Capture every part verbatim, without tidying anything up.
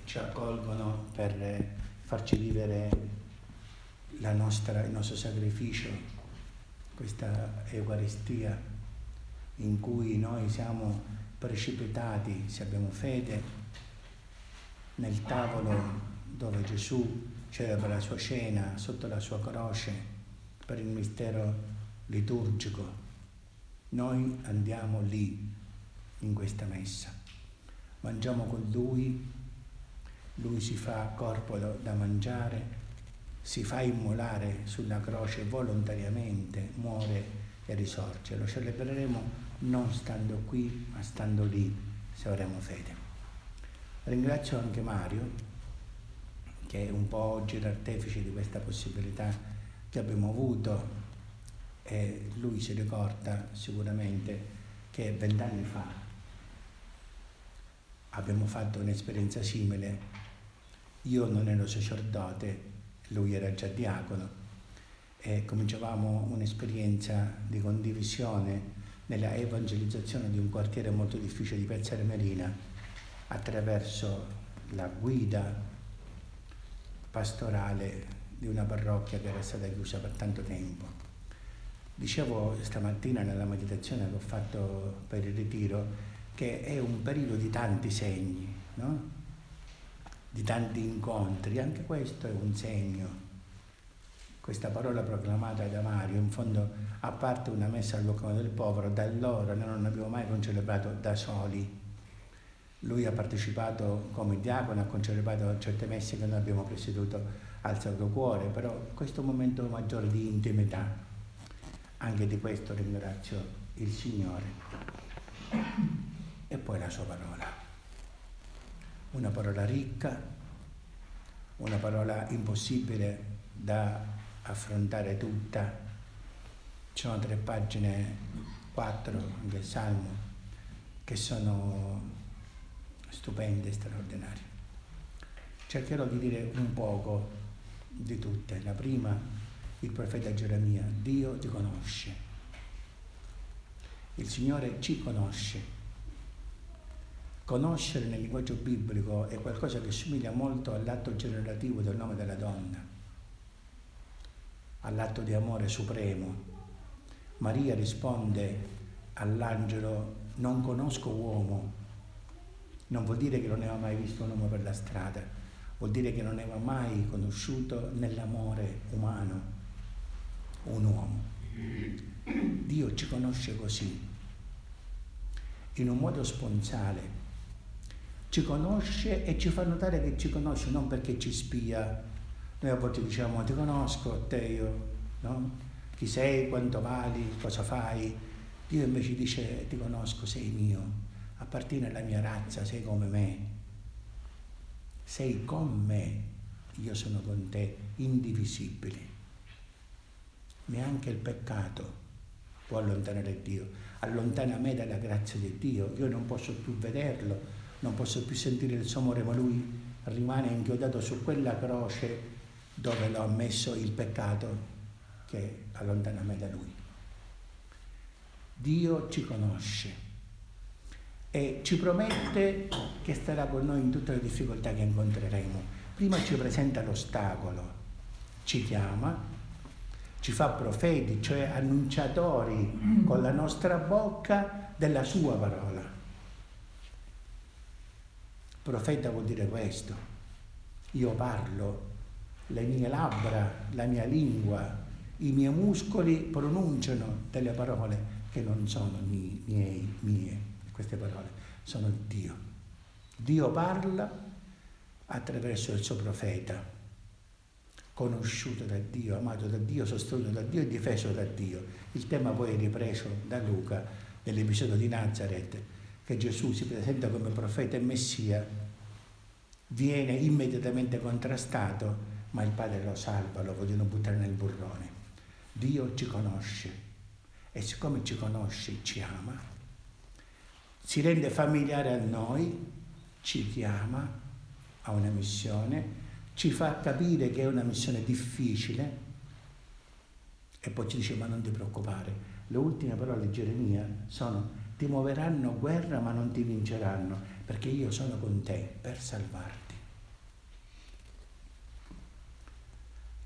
ci accolgono per farci vivere la nostra, il nostro sacrificio, questa Eucaristia in cui noi siamo precipitati, se abbiamo fede, nel tavolo dove Gesù celebra la sua cena sotto la sua croce per il mistero liturgico. Noi andiamo lì, in questa messa, mangiamo con Lui, Lui si fa corpo da mangiare, si fa immolare sulla croce volontariamente, muore e risorge. Lo celebreremo non stando qui, ma stando lì, se avremo fede. Ringrazio anche Mario, che è un po' oggi l'artefice di questa possibilità che abbiamo avuto, e lui si ricorda sicuramente che vent'anni fa abbiamo fatto un'esperienza simile. Io non ero sacerdote, lui era già diacono, e cominciavamo un'esperienza di condivisione nella evangelizzazione di un quartiere molto difficile di Piazza Armerina attraverso la guida pastorale di una parrocchia che era stata chiusa per tanto tempo. Dicevo stamattina nella meditazione che ho fatto per il ritiro che è un periodo di tanti segni, no? Di tanti incontri, anche questo è un segno. Questa parola proclamata da Mario, in fondo, a parte una messa al locale del povero, da allora noi non abbiamo mai concelebrato da soli. Lui ha partecipato come diacono, ha concelebrato certe messe che noi abbiamo presieduto al Sacro Cuore, però questo momento maggiore di intimità, anche di questo ringrazio il Signore. E poi la sua parola, una parola ricca, una parola impossibile da affrontare tutta. Ci sono tre pagine, quattro del Salmo, che sono stupende e straordinarie. Cercherò di dire un poco di tutte. La prima, il profeta Geremia: Dio ti conosce, il Signore ci conosce. Conoscere nel linguaggio biblico è qualcosa che somiglia molto all'atto generativo del nome della donna, all'atto di amore supremo. Maria risponde all'angelo: non conosco uomo. Non vuol dire che non aveva mai visto un uomo per la strada, vuol dire che non aveva mai conosciuto nell'amore umano un uomo. Dio ci conosce così, in un modo sponsale. Ci conosce e ci fa notare che ci conosce non perché ci spia. Noi a volte diciamo: ti conosco, te io, no? Chi sei, quanto vali, cosa fai. Dio invece dice: ti conosco, sei mio, appartieni alla mia razza, sei come me, sei con me, io sono con te, indivisibili. Neanche il peccato può allontanare Dio, allontana me dalla grazia di Dio. Io non posso più vederlo, non posso più sentire il suo amore, ma lui rimane inchiodato su quella croce dove l'ho ammesso il peccato che allontana me da lui. Dio ci conosce e ci promette che starà con noi in tutte le difficoltà che incontreremo. Prima ci presenta l'ostacolo, ci chiama, ci fa profeti, cioè annunciatori con la nostra bocca della sua parola. Profeta vuol dire questo: io parlo, le mie labbra, la mia lingua, i miei muscoli pronunciano delle parole che non sono mie, mie, mie. Queste parole sono Dio. Dio parla attraverso il suo profeta, conosciuto da Dio, amato da Dio, sostenuto da Dio e difeso da Dio. Il tema poi è ripreso da Luca nell'episodio di Nazareth, che Gesù si presenta come profeta e Messia, viene immediatamente contrastato, ma il Padre lo salva, lo vogliono buttare nel burrone. Dio ci conosce e siccome ci conosce, ci ama, si rende familiare a noi, ci chiama a una missione, ci fa capire che è una missione difficile e poi ci dice: ma non ti preoccupare. Le ultime parole di Geremia sono: ti muoveranno guerra ma non ti vinceranno, perché io sono con te per salvarti.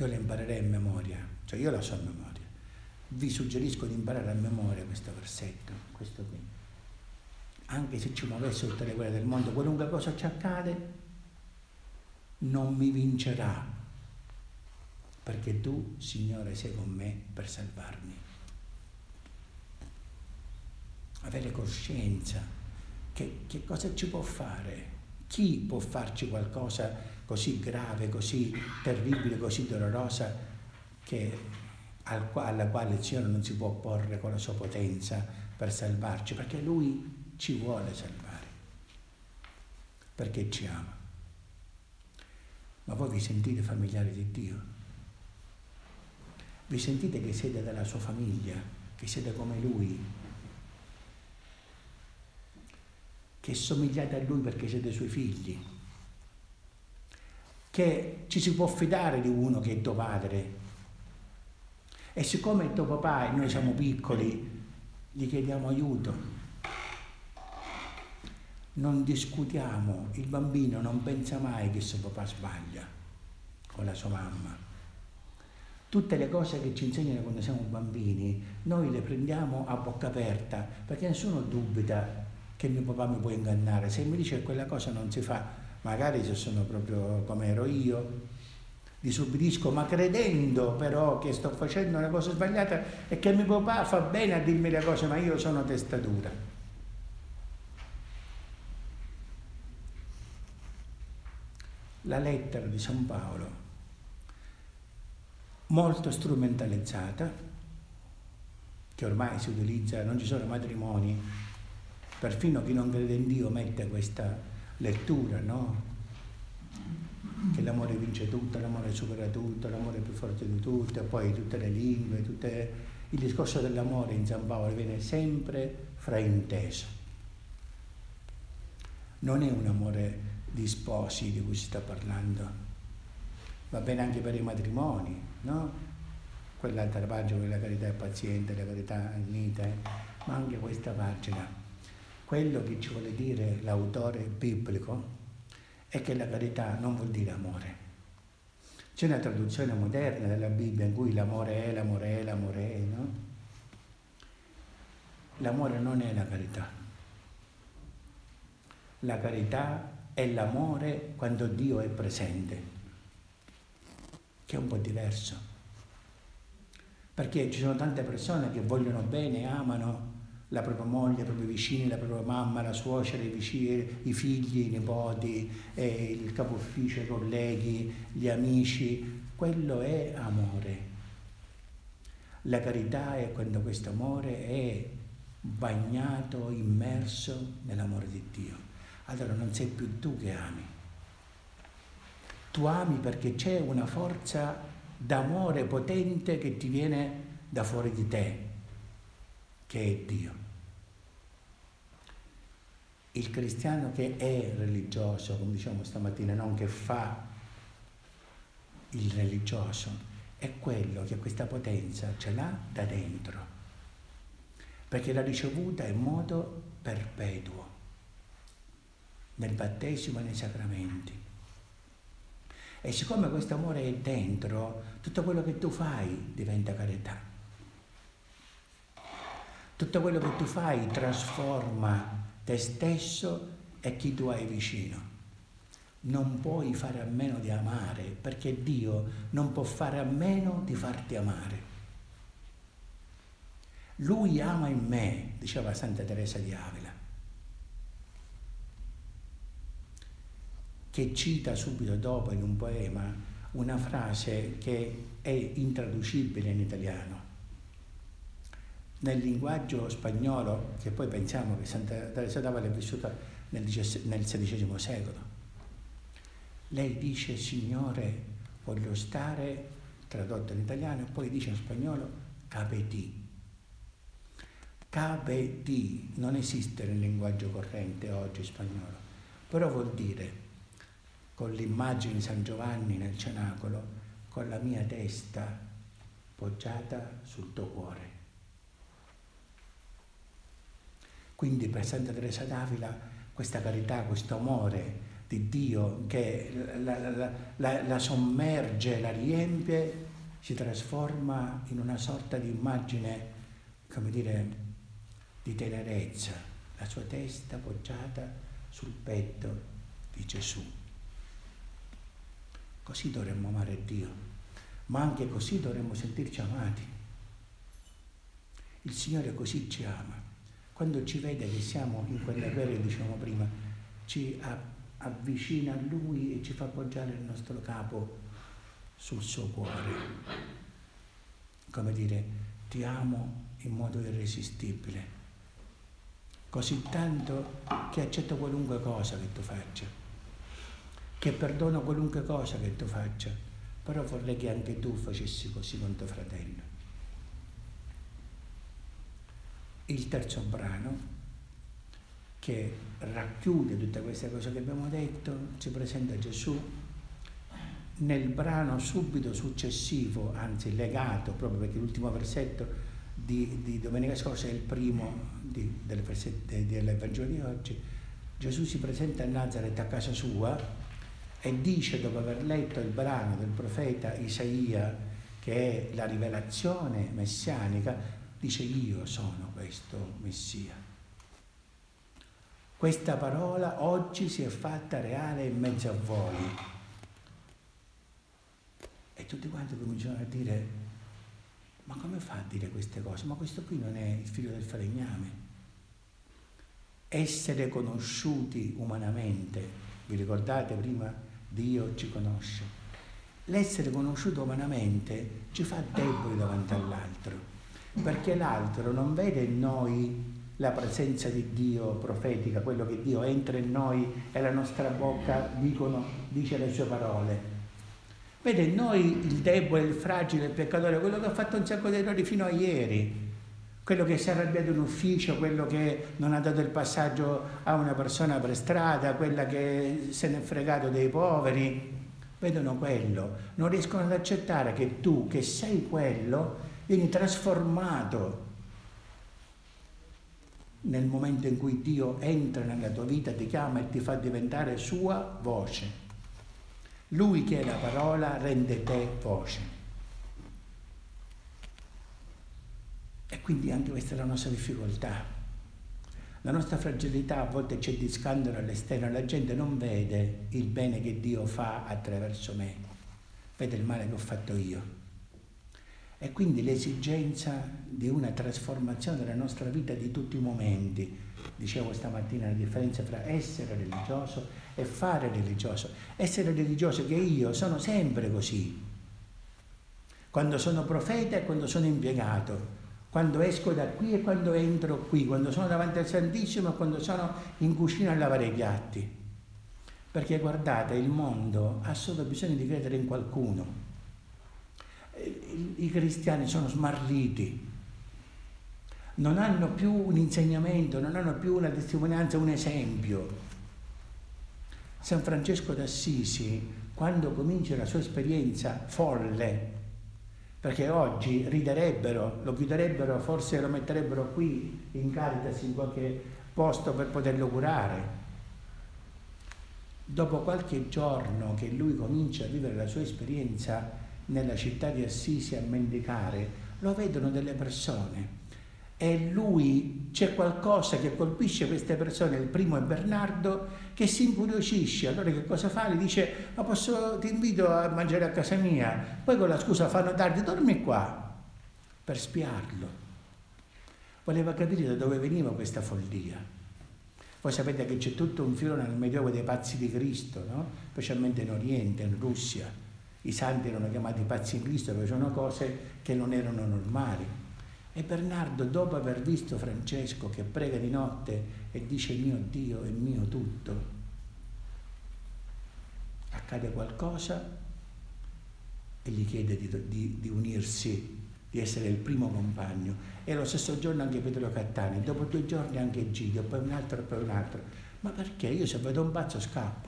io la imparerei a memoria, cioè io la so a memoria. Vi suggerisco di imparare a memoria questo versetto, questo qui. Anche se ci muovesse tutte le guerre del mondo, qualunque cosa ci accade, non mi vincerà, perché tu, Signore, sei con me per salvarmi. Avere coscienza che, che cosa ci può fare, chi può farci qualcosa così grave, così terribile, così dolorosa, che, al, alla quale il Signore non si può opporre con la sua potenza per salvarci, perché Lui ci vuole salvare, perché ci ama. Ma voi vi sentite familiari di Dio? Vi sentite che siete della sua famiglia, che siete come Lui, che somigliate a Lui perché siete Suoi figli, che ci si può fidare di uno che è tuo padre. E siccome è tuo papà e noi siamo piccoli, gli chiediamo aiuto. Non discutiamo, il bambino non pensa mai che suo papà sbaglia con la sua mamma. Tutte le cose che ci insegnano quando siamo bambini, noi le prendiamo a bocca aperta, perché nessuno dubita che mio papà mi può ingannare. Se mi dice che quella cosa non si fa, magari se sono proprio come ero io, disubbidisco, ma credendo però che sto facendo una cosa sbagliata e che mio papà fa bene a dirmi le cose, ma io sono testa dura. La lettera di San Paolo, molto strumentalizzata, che ormai si utilizza, non ci sono matrimoni, perfino chi non crede in Dio mette questa lettura, no? Che l'amore vince tutto, l'amore supera tutto, l'amore è più forte di tutto, e poi tutte le lingue, tutte... il discorso dell'amore in San Paolo viene sempre frainteso. Non è un amore di sposi di cui si sta parlando, va bene anche per i matrimoni, no? Quell'altra pagina, quella carità è paziente, la carità è mite, ma anche questa pagina. Quello che ci vuole dire l'autore biblico è che la carità non vuol dire amore. C'è una traduzione moderna della Bibbia in cui l'amore è, l'amore è, l'amore è, no? L'amore non è la carità. La carità è l'amore quando Dio è presente, che è un po' diverso. Perché ci sono tante persone che vogliono bene, amano la propria moglie, i propri vicini, la propria mamma, la suocera, i vicini, i figli, i nipoti, eh, il capo ufficio, i colleghi, gli amici. Quello è amore. La carità è quando questo amore è bagnato, immerso nell'amore di Dio. Allora non sei più tu che ami. Tu ami perché c'è una forza d'amore potente che ti viene da fuori di te, che è Dio. Il cristiano che è religioso, come diciamo stamattina, non che fa il religioso, è quello che questa potenza ce l'ha da dentro, perché l'ha ricevuta in modo perpetuo, nel battesimo e nei sacramenti. E siccome questo amore è dentro, tutto quello che tu fai diventa carità. Tutto quello che tu fai trasforma te stesso e chi tu hai vicino. Non puoi fare a meno di amare, perché Dio non può fare a meno di farti amare. Lui ama in me, diceva Santa Teresa di Avila, che cita subito dopo in un poema una frase che è intraducibile in italiano. Nel linguaggio spagnolo, che poi pensiamo che Santa Teresa d'Avila è vissuta nel sedicesimo secolo, lei dice: Signore, voglio stare, tradotto in italiano, e poi dice in spagnolo capeti. Capeti non esiste nel linguaggio corrente oggi spagnolo, però vuol dire, con l'immagine di San Giovanni nel cenacolo, con la mia testa poggiata sul tuo cuore. Quindi per Santa Teresa d'Avila questa carità, questo amore di Dio che la, la, la, la sommerge, la riempie, si trasforma in una sorta di immagine, come dire, di tenerezza, la sua testa poggiata sul petto di Gesù. Così dovremmo amare Dio, ma anche così dovremmo sentirci amati. Il Signore così ci ama, quando ci vede che siamo in quella guerra che dicevamo prima, ci avvicina a Lui e ci fa appoggiare il nostro capo sul suo cuore. Come dire, ti amo in modo irresistibile, così tanto che accetto qualunque cosa che tu faccia, che perdono qualunque cosa che tu faccia, però vorrei che anche tu facessi così con tuo fratello. Il terzo brano, che racchiude tutte queste cose che abbiamo detto, ci presenta Gesù nel brano subito successivo, anzi legato, proprio perché l'ultimo versetto di, di domenica scorsa è il primo di, del, del Vangelo di oggi. Gesù si presenta a Nazaret, a casa sua, e dice, dopo aver letto il brano del profeta Isaia, che è la rivelazione messianica, dice: io sono questo Messia. Questa parola oggi si è fatta reale in mezzo a voi. E tutti quanti cominciano a dire: ma come fa a dire queste cose? Ma questo qui non è il figlio del falegname. Essere conosciuti umanamente, vi ricordate prima? Dio ci conosce. L'essere conosciuto umanamente ci fa deboli davanti all'altro, perché l'altro non vede in noi la presenza di Dio profetica, quello che Dio entra in noi e la nostra bocca dicono, dice le sue parole. Vede in noi il debole, il fragile, il peccatore, quello che ha fatto un sacco di errori fino a ieri, quello che si è arrabbiato in ufficio, quello che non ha dato il passaggio a una persona per strada, quella che se ne è fregato dei poveri. Vedono quello, non riescono ad accettare che tu, che sei quello, vieni trasformato nel momento in cui Dio entra nella tua vita, ti chiama e ti fa diventare sua voce. Lui che è la parola rende te voce. E quindi anche questa è la nostra difficoltà. La nostra fragilità a volte c'è di scandalo all'esterno, la gente non vede il bene che Dio fa attraverso me, vede il male che ho fatto io. E quindi l'esigenza di una trasformazione della nostra vita di tutti i momenti. Dicevo stamattina la differenza tra essere religioso e fare religioso. Essere religioso è che io sono sempre così. Quando sono profeta e quando sono impiegato, quando esco da qui e quando entro qui, quando sono davanti al Santissimo e quando sono in cucina a lavare i piatti. Perché guardate, il mondo ha solo bisogno di credere in qualcuno. I cristiani sono smarriti, non hanno più un insegnamento, non hanno più una testimonianza, un esempio. San Francesco d'Assisi, quando comincia la sua esperienza folle, perché oggi riderebbero, lo chiuderebbero, forse lo metterebbero qui in Caritas in qualche posto per poterlo curare. Dopo qualche giorno che lui comincia a vivere la sua esperienza nella città di Assisi a mendicare, lo vedono delle persone e lui, c'è qualcosa che colpisce queste persone. Il primo è Bernardo, che si incuriosisce. Allora che cosa fa? Gli dice: ma posso, ti invito a mangiare a casa mia. Poi con la scusa fanno tardi, dormi qua, per spiarlo. Voleva capire da dove veniva questa follia. Voi sapete che c'è tutto un filone nel Medioevo dei pazzi di Cristo, no? Specialmente in Oriente, in Russia. I santi erano chiamati pazzi in Cristo perché facevano cose che non erano normali. E Bernardo, dopo aver visto Francesco che prega di notte e dice: mio Dio è mio tutto, accade qualcosa e gli chiede di, di, di unirsi, di essere il primo compagno. E lo stesso giorno anche Pietro Cattani, dopo due giorni anche Egidio, poi un altro e poi un altro. Ma perché? Io se vedo un pazzo scappo.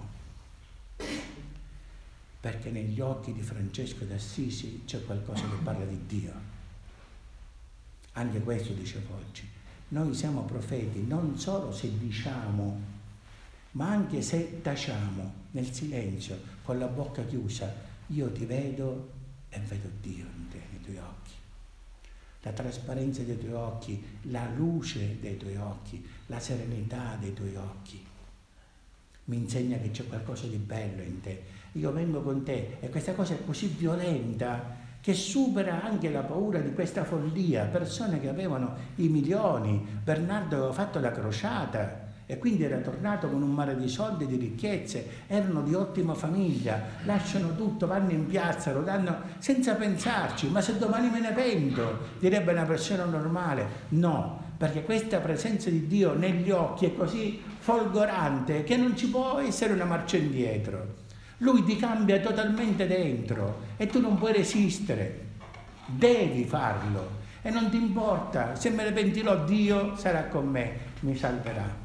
Perché negli occhi di Francesco d'Assisi c'è qualcosa che parla di Dio. Anche questo dicevo oggi. Noi siamo profeti non solo se diciamo Ma anche se tacciamo nel silenzio, con la bocca chiusa, io ti vedo e vedo Dio in te, nei tuoi occhi. La trasparenza dei tuoi occhi, la luce dei tuoi occhi, la serenità dei tuoi occhi mi insegna che c'è qualcosa di bello in te. Io vengo con te e questa cosa è così violenta che supera anche la paura di questa follia. Persone che avevano i milioni, Bernardo aveva fatto la crociata e quindi era tornato con un mare di soldi e di ricchezze, erano di ottima famiglia, lasciano tutto, vanno in piazza, lo danno senza pensarci. Ma se domani me ne pento, direbbe una persona normale. No, perché questa presenza di Dio negli occhi è così folgorante che non ci può essere una marcia indietro. Lui ti cambia totalmente dentro e tu non puoi resistere, devi farlo e non ti importa, se me ne pentirò Dio sarà con me, mi salverà.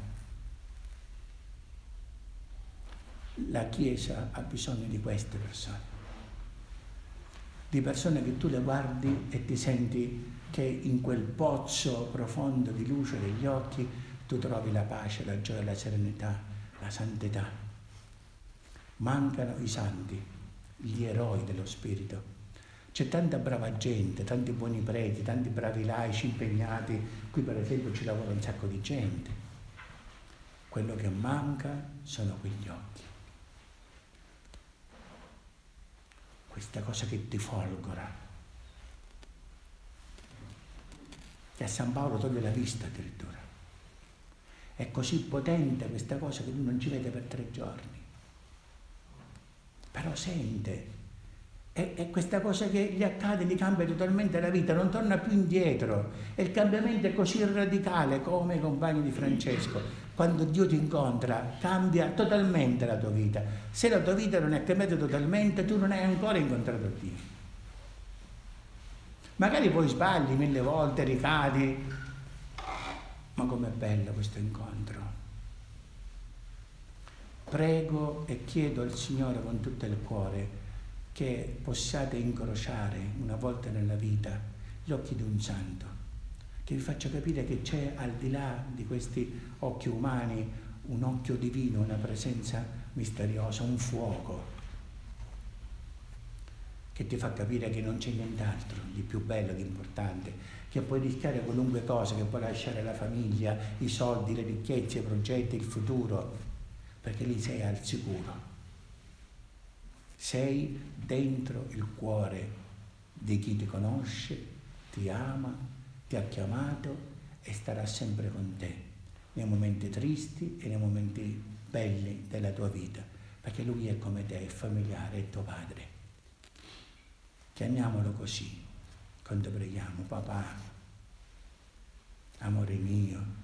La Chiesa ha bisogno di queste persone, di persone che tu le guardi e ti senti che in quel pozzo profondo di luce degli occhi tu trovi la pace, la gioia, la serenità, la santità. Mancano i santi, gli eroi dello spirito. C'è tanta brava gente, tanti buoni preti, tanti bravi laici impegnati. Qui per esempio ci lavora un sacco di gente. Quello che manca sono quegli occhi. Questa cosa che ti folgora. E a San Paolo toglie la vista addirittura. È così potente questa cosa che lui non ci vede per tre giorni. Però sente, è, è questa cosa che gli accade, gli cambia totalmente la vita, non torna più indietro, e il cambiamento è così radicale come i compagni di Francesco. Quando Dio ti incontra, cambia totalmente la tua vita. Se la tua vita non è cambiata totalmente, tu non hai ancora incontrato Dio. Magari poi sbagli mille volte, ricadi, ma com'è bello questo incontro. Prego e chiedo al Signore con tutto il cuore che possiate incrociare una volta nella vita gli occhi di un santo, che vi faccia capire che c'è al di là di questi occhi umani un occhio divino, una presenza misteriosa, un fuoco che ti fa capire che non c'è nient'altro di più bello, di importante, che puoi rischiare qualunque cosa, che puoi lasciare la famiglia, i soldi, le ricchezze, i progetti, il futuro, perché lì sei al sicuro. Sei dentro il cuore di chi ti conosce, ti ama, ti ha chiamato e starà sempre con te, nei momenti tristi e nei momenti belli della tua vita, perché Lui è come te, è familiare, è tuo Padre. Chiamiamolo così, quando preghiamo: papà, amore mio,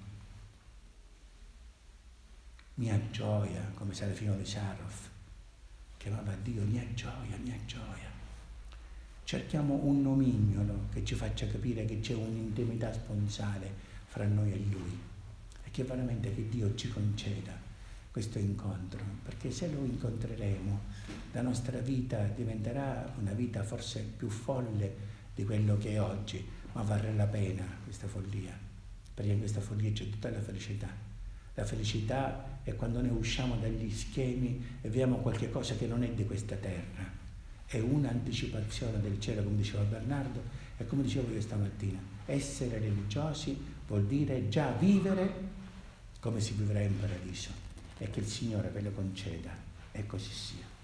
mia gioia, come Serafino di Sarov chiamava Dio, mia gioia, mia gioia. Cerchiamo un nomignolo che ci faccia capire che c'è un'intimità sponsale fra noi e Lui, e che veramente che Dio ci conceda questo incontro, perché se lo incontreremo la nostra vita diventerà una vita forse più folle di quello che è oggi, ma varrà la pena questa follia, perché in questa follia c'è tutta la felicità. La felicità è quando noi usciamo dagli schemi e vediamo qualche cosa che non è di questa terra, è un'anticipazione del cielo, come diceva Bernardo, e come dicevo io stamattina: essere religiosi vuol dire già vivere come si vivrà in paradiso, e che il Signore ve lo conceda, e così sia.